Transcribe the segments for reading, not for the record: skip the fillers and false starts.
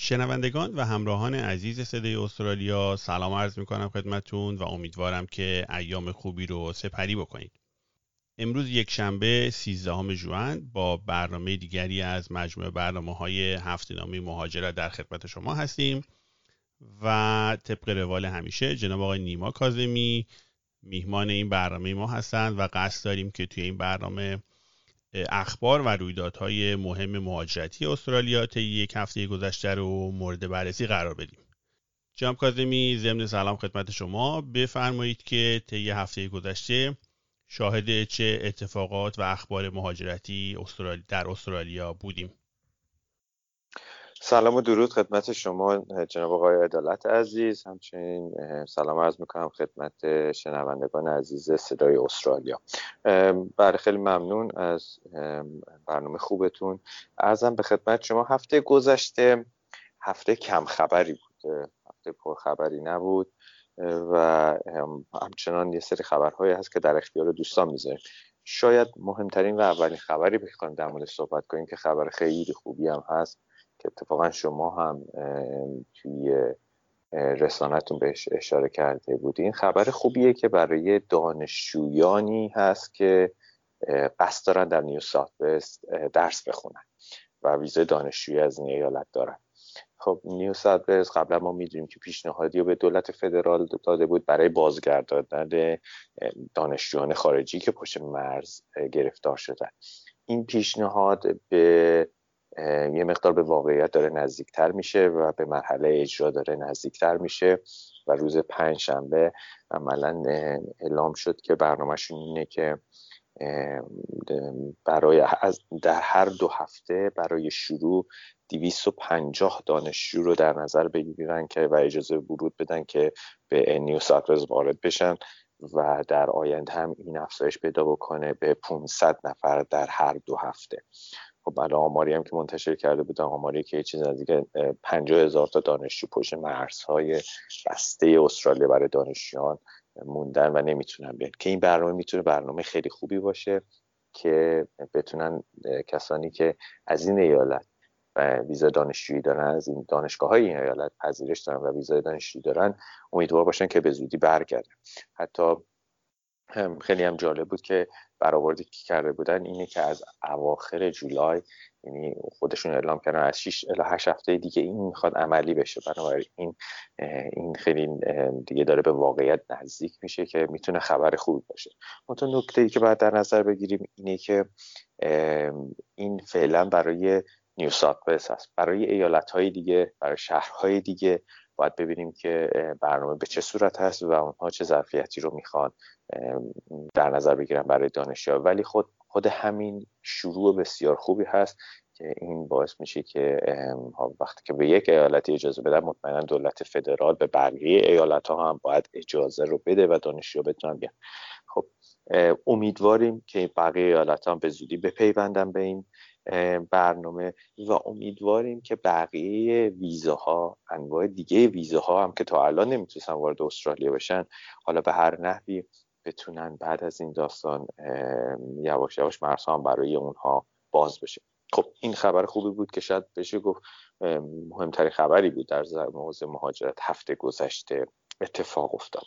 شنوندگان و همراهان عزیز صدای استرالیا، سلام عرض میکنم خدمتتون و امیدوارم که ایام خوبی رو سپری بکنید. امروز یک شنبه 13 ژوئن با برنامه دیگری از مجموعه برنامه‌های هفته‌نامه مهاجرت در خدمت شما هستیم و طبق روال همیشه جناب آقای نیما کاظمی میهمان این برنامه ما هستند و قصد داریم که توی این برنامه اخبار و رویدادهای مهم مهاجرتی استرالیا طی یک هفته گذشته رو مورد بررسی قرار بدیم. جناب کاظمی، ضمن سلام خدمت شما، بفرمایید که طی هفته گذشته شاهد چه اتفاقات و اخبار مهاجرتی در استرالیا بودیم. سلام و درود خدمت شما جناب آقای عدالت عزیز. همچنین سلام عرض میکنم خدمت شنوندگان عزیز صدای استرالیا. بله، خیلی ممنون از برنامه خوبتون. عرضم به خدمت شما هفته گذشته هفته کم خبری بود، هفته پر خبری نبود و همچنان یه سری خبرهایی هست که در اختیار دوستان میذاریم. شاید مهمترین و اولین خبری بخوایم در مورد صحبت کنیم که خبر خیلی خوبی هم هست که اتفاقا شما هم توی رسانتون بهش اشاره کرده بودین. خبر خوبیه که برای دانشجویانی هست که قصد دارن در نیو ساوت ولز درس بخونن و ویزای دانشجویی از این ایالت دارن. خب نیو ساوت ولز قبلا ما میدونیم که پیشنهادی رو به دولت فدرال داده بود برای بازگرداندن دانشجویان خارجی که پشت مرز گرفتار شدن. این پیشنهاد به یه مقدار به واقعیت داره نزدیکتر میشه و به مرحله اجرا داره نزدیکتر میشه و روز پنجشنبه عملاً اعلام شد که برنامه‌شون اینه که در هر 2 هفته برای شروع 250 دانشجو رو در نظر بگیرن که و اجازه ورود بدن که به نیو ساوت ولز وارد بشن و در آینده هم این افزایش پیدا بکنه به 500 نفر در هر 2 هفته. خب الان آماری هم که منتشر کرده بودن، آماری که چیز نزدیک 50,000 تا دانشجو پشت مرزهای بسته استرالیا برای دانشجویان موندن و نمیتونن بیان، که این برنامه میتونه برنامه خیلی خوبی باشه که بتونن کسانی که از این ایالت و ویزا دانشجویی دارن، از این دانشگاه‌های این ایالت پذیرش دارن و ویزای دانشجویی دارن، امیدوار باشن که به زودی برگردن. حتی خیلی هم جالب بود که برآوردی که کرده بودن اینه که از اواخر جولای، یعنی خودشون اعلام کردن از 6 الی 8 هفته دیگه این میخواد عملی بشه. بنابراین این خیلی دیگه داره به واقعیت نزدیک میشه که میتونه خبر خوبی باشه. منتها نکته‌ای که باید در نظر بگیریم اینه که این فعلا برای نیو ساوت ولز هست. برای ایالت‌های دیگه، برای شهرهای دیگه باید ببینیم که برنامه به چه صورت هست و اونها چه ظرفیتی رو میخوان در نظر بگیرن برای دانشجوها. ولی خود همین شروع بسیار خوبی هست که این باعث میشه که وقتی که به یک ایالتی اجازه بدن، مطمئنا دولت فدرال به بقیه ایالت‌ها هم باید اجازه رو بده و دانشجوها بتونن بیان. خب امیدواریم که بقیه ایالت‌ها هم به زودی بپیوندن به این برنامه و امیدواریم که بقیه ویزاها، انواع دیگه ویزاها هم که تا الان نمیتونستن وارد استرالیا بشن، حالا به هر نحوی بتونن بعد از این داستان یواش یواش مرزها هم برای اونها باز بشه. خب این خبر خوبی بود که شاید بشه گفت مهمترین خبری بود در موضوع مهاجرت هفته گذشته اتفاق افتاد.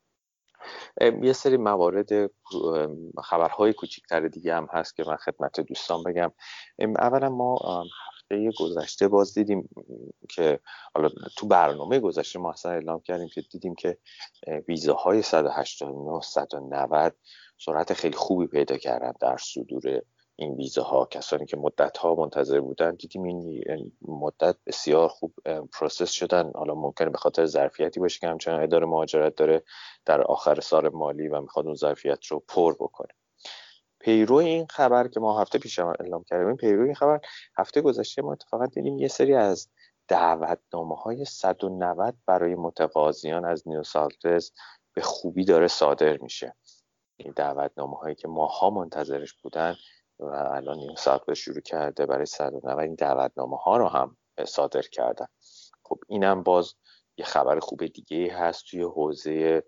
یه سری موارد خبرهای کوچیک‌تر دیگه هم هست که من خدمت دوستان بگم. اولا ما هفته گذشته باز دیدیم که حالا تو برنامه گذشته ما اصلا اعلام کردیم که دیدیم که ویزاهای 189 190 سرعت خیلی خوبی پیدا کردن در صدور این ویزاها. کسانی که مدت‌ها منتظر بودن دیدیم این مدت بسیار خوب پروسس شدن. حالا ممکنه به خاطر ظرفیتی باشه که همچنان اداره مهاجرت داره در آخر سال مالی و میخواد اون ظرفیت رو پر بکنه. پیرو این خبر که ما هفته پیش اعلام کردیم، پیرو این خبر هفته گذشته ما اتفاقا دیدیم یه سری از دعوتنامه‌های 190 برای متقاضیان از نیو ساوت ولز به خوبی داره صادر میشه. این دعوتنامه‌هایی که ماها منتظرش بودن و الان نیو ساوت ولز شروع کرده برای 190 این دعوتنامه‌ها رو هم صادر کردن. خب اینم باز یه خبر خوب دیگه هست توی حوزه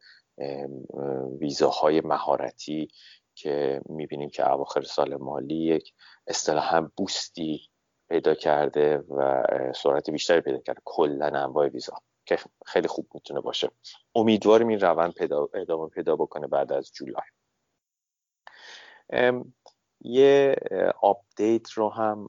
ویزاهای مهارتی که میبینیم که اواخر سال مالی یک اصطلاحاً بوستی پیدا کرده و سرعت بیشتری پیدا کرده کلا انواع ویزا که خیلی خوب میتونه باشه. امیدواریم این روند ادامه پیدا بکنه بعد از جولای. یه آپدیت رو هم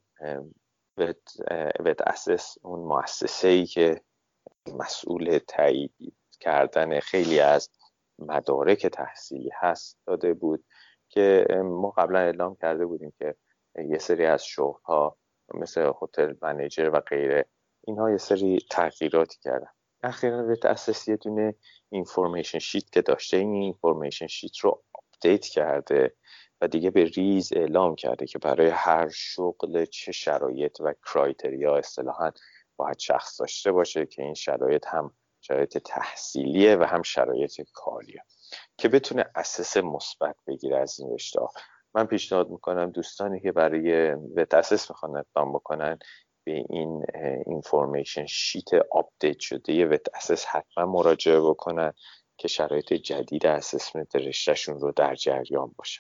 وت اسس، اون مؤسسه‌ای که مسئول تایید کردن خیلی از مدارک تحصیلی هست داده بود که ما قبلا اعلام کرده بودیم که یه سری از شغل‌ها مثل هتل منیجر و غیره اینها یه سری تغییراتی کردن. اخیراً وت اسس یه دونه اینفورمیشن شیت که داشته، این اینفورمیشن شیت رو آپدیت کرده و دیگه به ریز اعلام کرده که برای هر شغل چه شرایط و کرایتریا اصطلاحاً باید شخص داشته باشه که این شرایط هم شرایط تحصیلیه و هم شرایط کاریه که بتونه اساس مثبت بگیره از این رشته. من پیشنهاد میکنم دوستانی که برای وت اسس میخوان اقدام بکنن به این اینفورمیشن شیت آپدیت شده وت اسس حتما مراجعه بکنن که شرایط جدید اسسمنت رشتهشون رو در جریان باشن.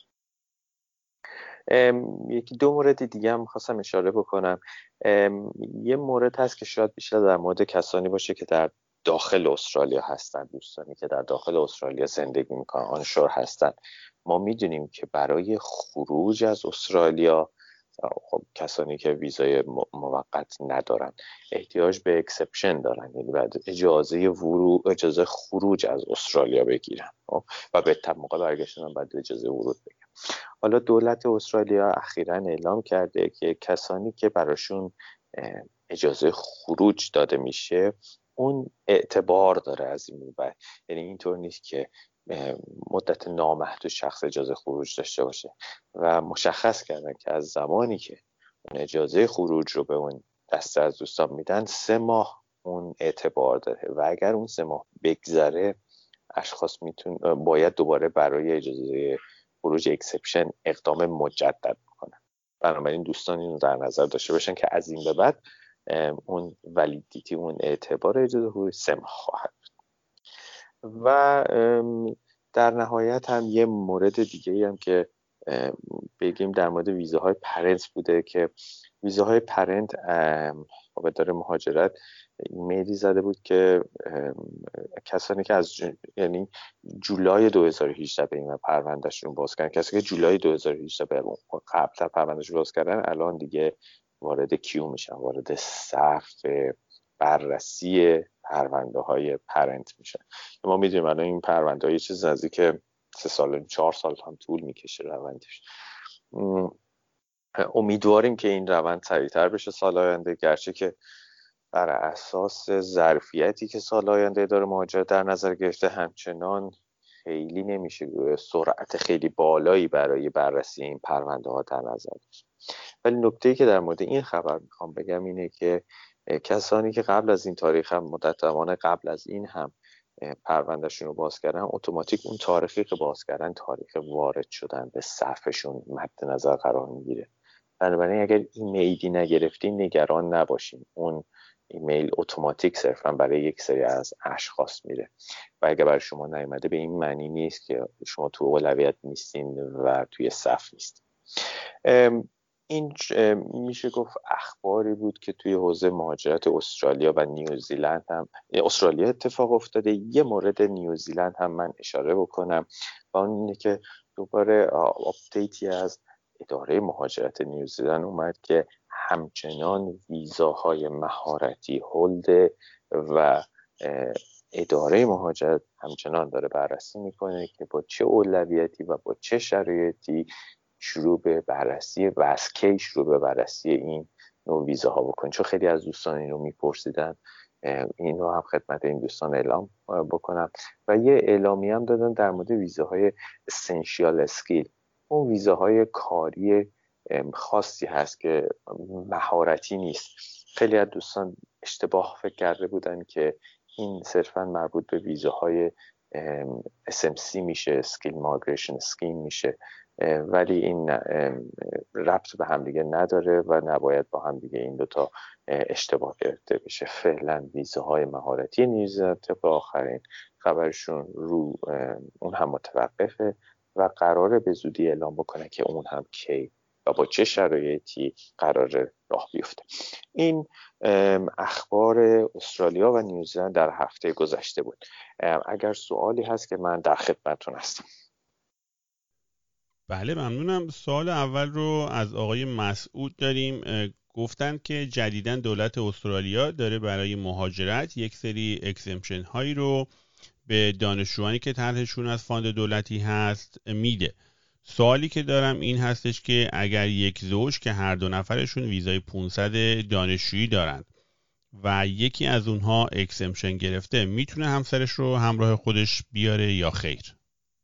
یکی دو مورد دیگه هم خواستم اشاره بکنم. یه مورد هست که شاید بیشتر در مورد کسانی باشه که در داخل استرالیا هستن، دوستانی که در داخل استرالیا زندگی میکنن، آنشور هستن. ما میدونیم که برای خروج از استرالیا، خب کسانی که ویزای موقت ندارن احتیاج به اکسپشن دارن، یعنی بعد اجازه خروج از استرالیا بگیرن و به موقع برگشتن بعد اجازه ورود بگیرن. حالا دولت استرالیا اخیراً اعلام کرده که کسانی که براشون اجازه خروج داده میشه اون اعتبار داره از این بعد، یعنی اینطور نیست که مدت نامحدود شخص اجازه خروج داشته باشه و مشخص کردن که از زمانی که اون اجازه خروج رو به اون دسته از دوستان میدن 3 ماه اون اعتبار داره و اگر اون 3 ماه بگذره اشخاص باید دوباره برای اجازه خروج اکسپشن اقدام مجدد بکنن. بنابراین دوستان اینو در نظر داشته باشن که از این به بعد اون ولیدیتی، اون اعتبار اجازه خروج 3 ماه خواهد بود. و در نهایت هم یه مورد دیگه هم که بگیم در مورد ویزاهای پرنت بوده که ویزاهای پرنت اداره مهاجرت ایمیلی زده بود که کسانی که از یعنی جولای 2018 به این پروندهشون باز کردن، کسانی که جولای 2018 به قبل پروندهشون باز کردن الان دیگه وارد کیو میشن، وارد صف بررسی پرونده های پرنت میشن. ما میدونیم الان این پرونده های چیز نزدیک 3 سال 4 سال هم طول میکشه روندش. امیدواریم که این روند سریعتر بشه سال آینده، گرچه که بر اساس ظرفیتی که سال آینده اداره مهاجرت در نظر گرفته همچنان خیلی نمیشه سرعت خیلی بالایی برای بررسی این پرونده ها در نظر داشت. ولی نکته‌ای که در مورد این خبر میخوام بگم اینه که کسانی که قبل از این تاریخ هم مدت زمان قبل از این هم پروندهشون رو باز کردن اتوماتیک اون تاریخی که باز کردن تاریخ وارد شدن به صفشون مد نظر قرار میگیره. بنابراین اگر ایمیلی نگرفتین نگران نباشین، اون ایمیل اتوماتیک صرفا برای یک سری از اشخاص میره و اگر برای شما نیامده به این معنی نیست که شما تو اولویت نیستین و توی صف نیستین. این میشه گفت اخباری بود که توی حوزه مهاجرت استرالیا و نیوزیلند هم استرالیا اتفاق افتاده. یه مورد نیوزیلند هم من اشاره بکنم و اون اینه که دوباره آپدیتی از اداره مهاجرت نیوزیلند اومد که همچنان ویزاهای مهارتی هولد و اداره مهاجرت همچنان داره بررسی میکنه که با چه اولویتی و با چه شرایطی شروع به بررسی و از کی شروع به بررسی این نوع ویزاها بکنن، چون خیلی از دوستان این رو میپرسیدن. این رو هم خدمت این دوستان اعلام بکنم و یه اعلامی هم دادن در مورد ویزاهای اسنشیال اسکیل. اون ویزاهای کاری خاصی هست که مهارتی نیست. خیلی از دوستان اشتباه فکر کرده بودن که این صرفا مربوط به ویزاهای SMC میشه، اسکیل مایگریشن اسکیم میشه، ولی این ربط به هم دیگه نداره و نباید با هم دیگه این دوتا اشتباه گرفته بشه. فعلا ویزاهای مهارتی نیوزیلند طبق آخرین خبرشون رو اون هم متوقفه و قراره به زودی اعلام بکنه که اون هم کی و با چه شرایطی قرار راه بیفته. این اخبار استرالیا و نیوزیلند در هفته گذشته بود. اگر سوالی هست که من در خدمتتون هستم. بله ممنونم. سوال اول رو از آقای مسعود داریم. گفتند که جدیداً دولت استرالیا داره برای مهاجرت یک سری اکسمپشن هایی رو به دانشجوانی که طرحشون از فاند دولتی هست میده. سوالی که دارم این هستش که اگر یک زوج که هر دو نفرشون ویزای 500 دانشجویی دارند و یکی از اونها اکسمپشن گرفته، میتونه همسرش رو همراه خودش بیاره یا خیر؟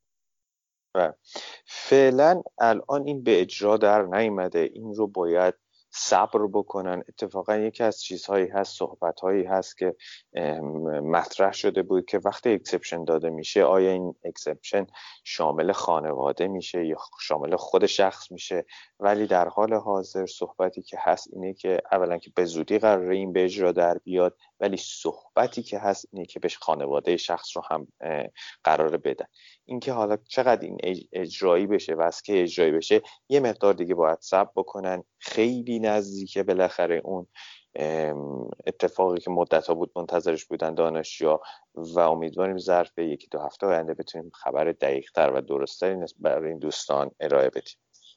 فعلا الان این به اجرا در نیامده، این رو باید صبر بکنن. اتفاقا یکی از چیزهایی هست، صحبتهایی هست که مطرح شده بود که وقتی اکسپشن داده میشه آیا این اکسپشن شامل خانواده میشه یا شامل خود شخص میشه، ولی در حال حاضر صحبتی که هست اینه که اولا که به زودی قراره این به اجرا در بیاد، ولی صحبتی که هست اینه که به خانواده شخص رو هم قراره بدن. اینکه حالا چقدر این اجرایی بشه و از که اجرایی بشه یه مقدار دیگه باید صبر بکنن. خیلی نزدیکه بالاخره اون اتفاقی که مدت‌ها بود منتظرش بودن دانشجوها و امیدواریم ظرف 1-2 هفته آینده بتونیم خبر دقیق‌تر و درست‌تری برای این دوستان ارائه بدیم.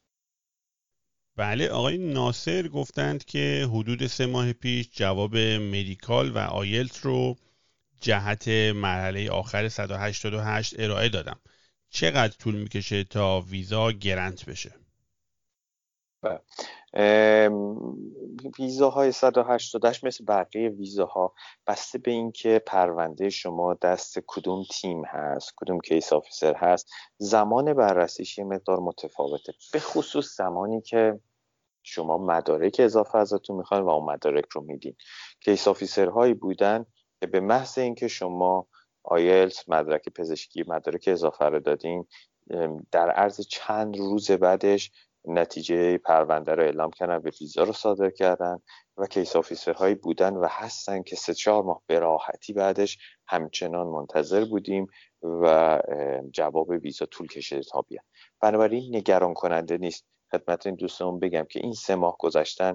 بله آقای ناصر گفتند که حدود 3 ماه پیش جواب مدیکال و آیلت رو جهت مرحله آخر 188 ارائه دادم. چقدر طول میکشه تا ویزا گرنت بشه؟ ویزاهای 188 مثل بقیه ویزاها بسته به اینکه پرونده شما دست کدوم تیم هست، کدوم کیس آفیسر هست، زمان بررسیش یه مقدار متفاوته، به خصوص زمانی که شما مدارک اضافه ازتون میخوان و اون مدارک رو میدین. کیس آفیسرهایی بودن که به محض اینکه شما آیلتس، مدرک پزشکی، مدارک اضافه رو دادین، در عرض چند روز بعدش نتیجه پرونده رو اعلام کردن، به ویزا رو صادر کردن و کیس آفیسرهایی بودن و هستن که 3-4 ماه به راحتی بعدش همچنان منتظر بودیم و جواب ویزا طول کشیده تا بیاد. بنابراین نگران کننده نیست. خدمت این دوستان بگم که این 3 ماه گذشتن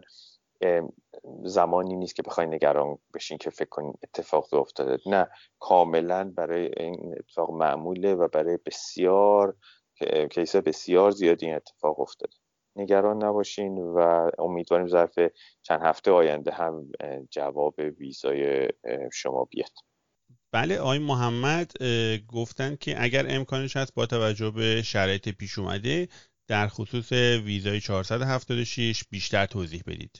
زمانی نیست که بخواید نگران بشین که فکر کنین اتفاق افتاده. نه، کاملا برای این اتفاق معموله و برای بسیار کیس بسیار زیادی این اتفاق افتاده. نگران نباشین و امیدواریم ظرف چند هفته آینده هم جواب ویزای شما بیاد. بله آقای محمد گفتن که اگر امکانش هست با توجه به شرایط پیش اومده در خصوص ویزای 476 بیشتر توضیح بدید.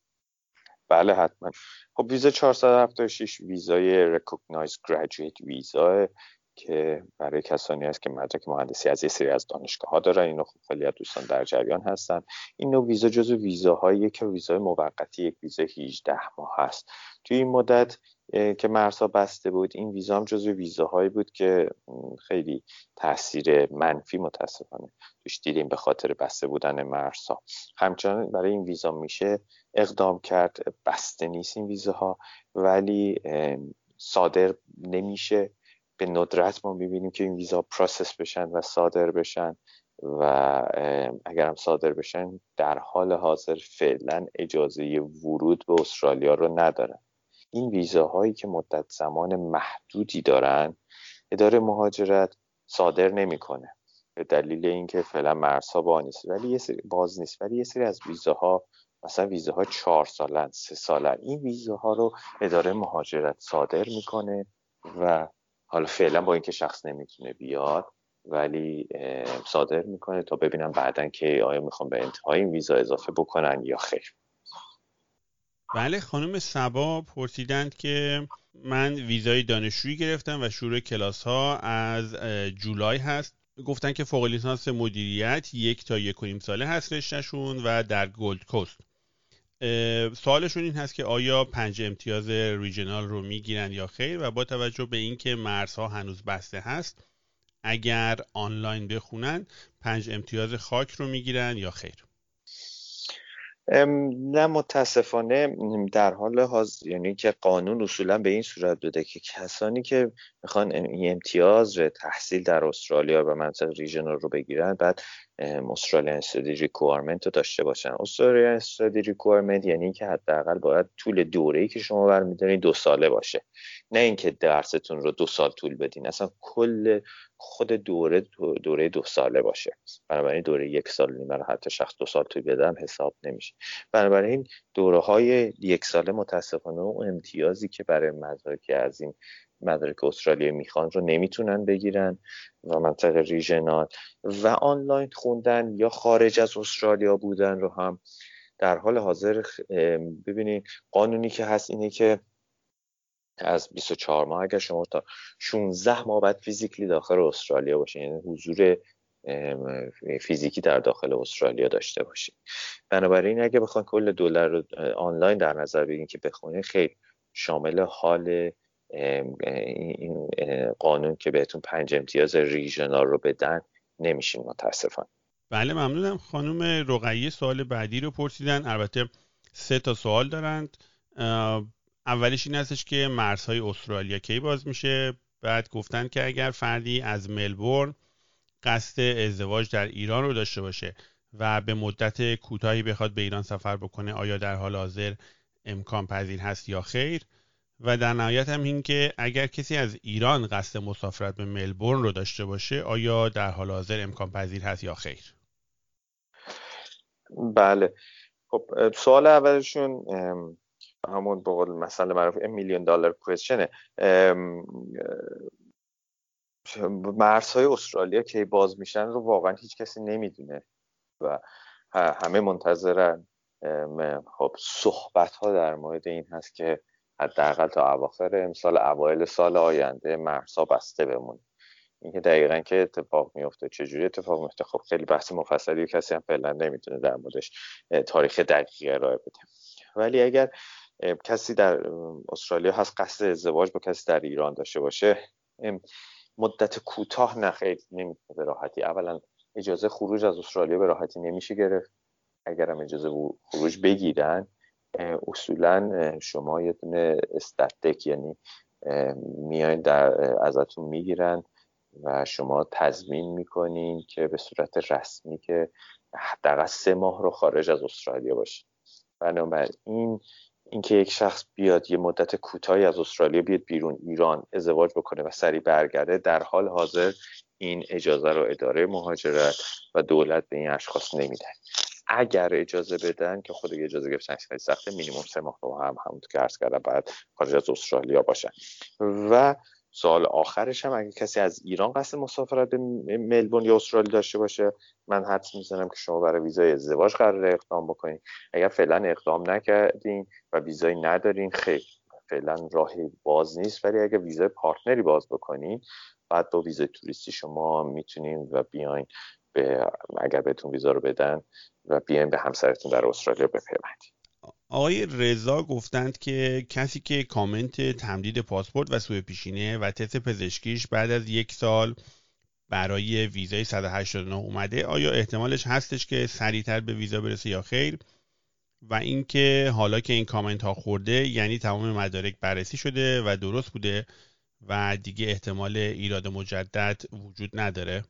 بله حتما. خب ویزا 476 ویزای Recognized Graduate ویزا که برای کسانی هست که مدرک مهندسی از یه سری از دانشگاه ها دارن. اینو خب خیلی از دوستان در جریان هستن. این نوع ویزا جزو ویزاهاییه که ویزای موقتی، یک ویزا 18 ماه هست. توی این مدت که مرزها بسته بود این ویزا هم جزو ویزاهایی بود که خیلی تاثیر منفی متاسفانه توش دیدیم به خاطر بسته بودن مرزها. همچنان برای این ویزا میشه اقدام کرد. بسته نیست این ویزاها ولی صادر نمیشه. به ندرت ما میبینیم که این ویزا پروسس بشن و صادر بشن و اگر هم صادر بشن در حال حاضر فعلا اجازه ورود به استرالیا رو ندارن. این ویزاهایی که مدت زمان محدودی دارن اداره مهاجرت صادر نمیکنه به دلیل اینکه فعلا مرزها باز نیست. ولی یه سری از ویزاها مثلا ویزاها 4 سالن 3 سالن این ویزاها رو اداره مهاجرت صادر میکنه و حالا فعلا با اینکه شخص نمیتونه بیاد ولی صادر میکنه تا ببینم بعدن که آیا میخوام به انتهای این ویزا اضافه بکنن یا خیر. بله خانم صبا پرسیدند که من ویزای دانشجویی گرفتم و شروع کلاس ها از جولای هست. گفتن که فوق لیسانس مدیریت 1 تا 1.5 ساله هست رشتهشون و در گولد کوست. سوالشون این هست که آیا 5 امتیاز ریجنال رو میگیرن یا خیر و با توجه به اینکه مرزها هنوز بسته هست اگر آنلاین بخونن 5 امتیاز خاک رو میگیرن یا خیر؟ نه متاسفانه در حال حاضر یعنی که قانون اصولا به این صورت بوده که کسانی که میخوان این امتیاز تحصیل در استرالیا و منطقه ریژنال رو بگیرن بعد استرالیان استادی ریکوایرمنت رو داشته باشن. استرالیان استادی ریکوایرمنت یعنی اینکه حداقل باید طول دوره‌ای که شما برمی‌دارین 2 ساله باشه، نه اینکه درستون رو 2 سال طول بدین، اصلا کل خود دوره 2 ساله باشه. بنابراین دوره 1 سال نیمه رو حتی شخص 2 سال طول بدم حساب نمیشه. بنابراین دوره‌های 1 ساله متاسفانه اون امتیازی که برای مدارک از این مدارک استرالیا میخوان رو نمیتونن بگیرن و منطق ریژنال و آنلاین خوندن یا خارج از استرالیا بودن رو هم در حال حاضر ببینید قانونی که هست اینه که از 24 ماه اگر شما تا 16 ماه بعد فیزیکلی داخل استرالیا باشین، یعنی حضور فیزیکی در داخل استرالیا داشته باشین. بنابراین اگه بخواین کل دلار رو آنلاین در نظر بگیرین که بخونین، خیلی شامل حال این قانون که بهتون 5 امتیاز ریژنال رو بدن نمیشین متاسفانه. بله ممنونم. خانم رقیه سوال بعدی رو پرسیدن، البته 3 تا سوال دارند. اولش این هستش که مرزهای استرالیا کی باز میشه. بعد گفتن که اگر فردی از ملبورن قصد ازدواج در ایران رو داشته باشه و به مدت کوتاهی بخواد به ایران سفر بکنه، آیا در حال حاضر امکان پذیر هست یا خیر؟ و در نهایت هم این که اگر کسی از ایران قصد مسافرت به ملبورن رو داشته باشه، آیا در حال حاضر امکان پذیر هست یا خیر؟ بله، خب سوال اولشون همون به قول مثلا معروف $1,000,000 کوئسچنه. مرزهای استرالیا کی باز میشن رو واقعا هیچ کسی نمیدونه و همه منتظرن. خب صحبت ها در مورد این هست که حداقل تا اواخر امسال اوایل سال آینده مرزها بسته بمونه. اینکه دقیقاً که اتفاق میفته، چجوری اتفاق میفته، خب خیلی بحث مفصلی کسی هم فعلا نمیتونه در موردش تاریخ دقیقی ارائه بده. ولی اگر کسی در استرالیا هست قصد ازدواج با کسی در ایران داشته باشه، مدت کوتاه نخیر نمیتونه به راحتی. اولا اجازه خروج از استرالیا به راحتی نمیشه گرفت. اگر هم اجازه خروج بگیرن، اصولا شما یه دونه استاتک یعنی میایین ازتون میگیرن و شما تضمین میکنین که به صورت رسمی که حداقل 3 ماه رو خارج از استرالیا باشین. بنابراین اینکه یک شخص بیاد یه مدت کوتاهی از استرالیا بیاد بیرون ایران ازدواج بکنه و سریع برگرده، در حال حاضر این اجازه رو اداره مهاجرت و دولت به این اشخاص نمیدن. اگر اجازه بدن که خود اجازه گرفتن خیلی سخته، مینیمم 3 ماه رو همونطور که عرض کردم بعد خارج از استرالیا باشن. و سوال آخرش هم اگه کسی از ایران قصد مسافرت به ملبورن یا استرالیا داشته باشه، من حدس میزنم که شما برای ویزای ازدواج قراره اقدام بکنین. اگر فعلا اقدام نکردین و ویزایی ندارین، خیلی فعلا راهی باز نیست. ولی اگه ویزای پارتنری باز بکنین، بعد با ویزای توریستی شما میتونین و بیاین اگر بهتون ویزا رو بدن و بیاین به همسرتون در استرالیا بپیوندید. آقای رضا گفتند که کسی که کامنت تمدید پاسپورت و سوء پیشینه و تست پزشکیش بعد از 1 سال برای ویزای 189 اومده، آیا احتمالش هستش که سریعتر به ویزا برسه یا خیر؟ و اینکه حالا که این کامنت ها خورده، یعنی تمام مدارک بررسی شده و درست بوده و دیگه احتمال ایراد مجدد وجود نداره؟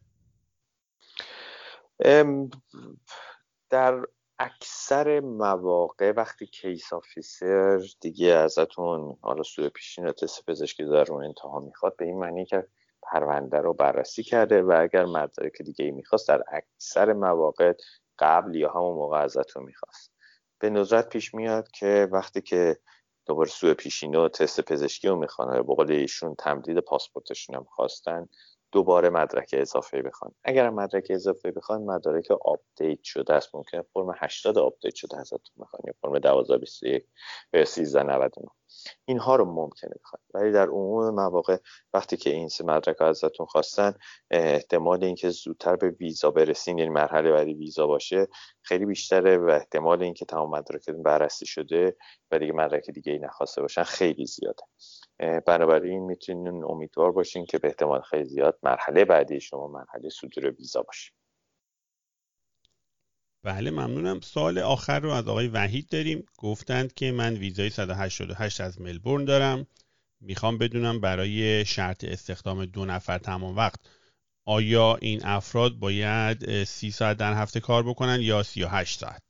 در اکثر مواقع وقتی کیس آفیسر دیگه ازتون حالا سوء پیشینه تست پزشکی داره اون انتها میخواد، به این معنی که پرونده رو بررسی کرده و اگر مدارک دیگه میخواست در اکثر مواقع قبل یا همون موقع ازتون میخواست. به ندرت پیش میاد که وقتی که دوباره سوء پیشینه و تست پزشکی رو میخوان، به قول ایشون تمدید پاسپورتشون هم خواستن، دوباره مدرک اضافه بخوان. اگر مدرک اضافه بخوان، مدارک آپدیت شده است، ممکنه فرم 80 آپدیت شده ازتون بخوان یا فرم 1221 یا 1399، اینها رو ممکنه بخوان. ولی در عموم مواقع وقتی که این سه مدرک ازتون خواستن، احتمال اینکه زودتر به ویزا برسین، یعنی مرحله بعدی ویزا باشه، خیلی بیشتره و احتمال اینکه تمام مدارکتون بررسی شده و دیگه مدرک دیگه ای نخواسته باشن خیلی زیاده. بنابراین میتونین امیدوار باشین که به احتمال خیلی زیاد مرحله بعدی شما مرحله صدور ویزا باشه. بله ممنونم. سوال آخر رو از آقای وحید داریم. گفتند که من ویزای 188 از ملبورن دارم، میخوام بدونم برای شرط استخدام 2 نفر تمام وقت آیا این افراد باید 30 ساعت در هفته کار بکنن یا 38 ساعت؟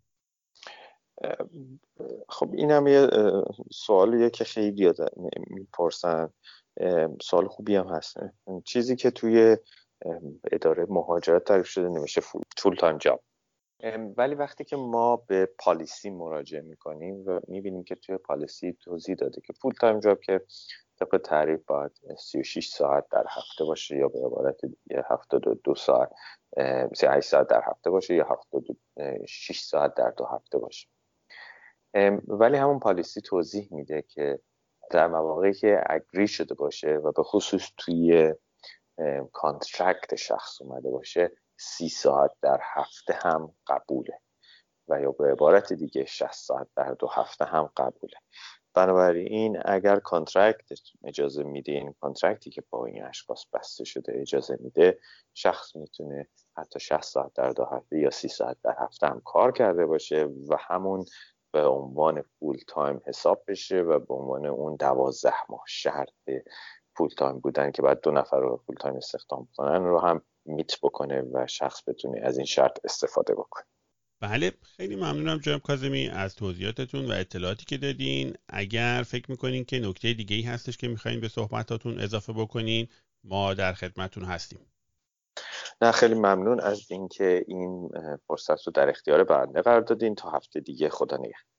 خب این هم یه سوالیه که خیلی میپرسن. سوال خوبی هم هست. چیزی که توی اداره مهاجرت تعریف شده نمیشه فول تایم جاب، ولی وقتی که ما به پالیسی مراجعه میکنیم و میبینیم که توی پالیسی توضیح داده که فول تایم جاب که طبق تعریف باید 36 ساعت در هفته باشه یا به عبارت دیگه 72 ساعت 38 ساعت در هفته باشه یا 76 ساعت در 2 هفته باشه. ولی همون پالیسی توضیح میده که در مواقعی که اگری شده باشه و به خصوص توی کانترکت شخص اومده باشه 30 ساعت در هفته هم قبوله و یا به عبارت دیگه 60 ساعت در 2 هفته هم قبوله. بنابراین اگر کانترکت اجازه میده، این کانترکتی که با این اشخاص بسته شده اجازه میده، شخص میتونه حتی 60 ساعت در 2 هفته یا 30 ساعت در هفته هم کار کرده باشه و همون به عنوان فول تایم حساب بشه و به عنوان اون 12 ماه شرط فول تایم بودن که بعد 2 نفر رو فول تایم استخدام کنن رو هم میت بکنه و شخص بتونه از این شرط استفاده بکنه. بله، خیلی ممنونم جناب کاظمی از توضیحاتتون و اطلاعاتی که دادین. اگر فکر میکنین که نکته دیگه ای هستش که میخواین به صحبتاتون اضافه بکنین، ما در خدمتتون هستیم. نه، خیلی ممنون از اینکه این فرصت رو در اختیار بنده قرار دادین. تا هفته دیگه، خدا نگهدار.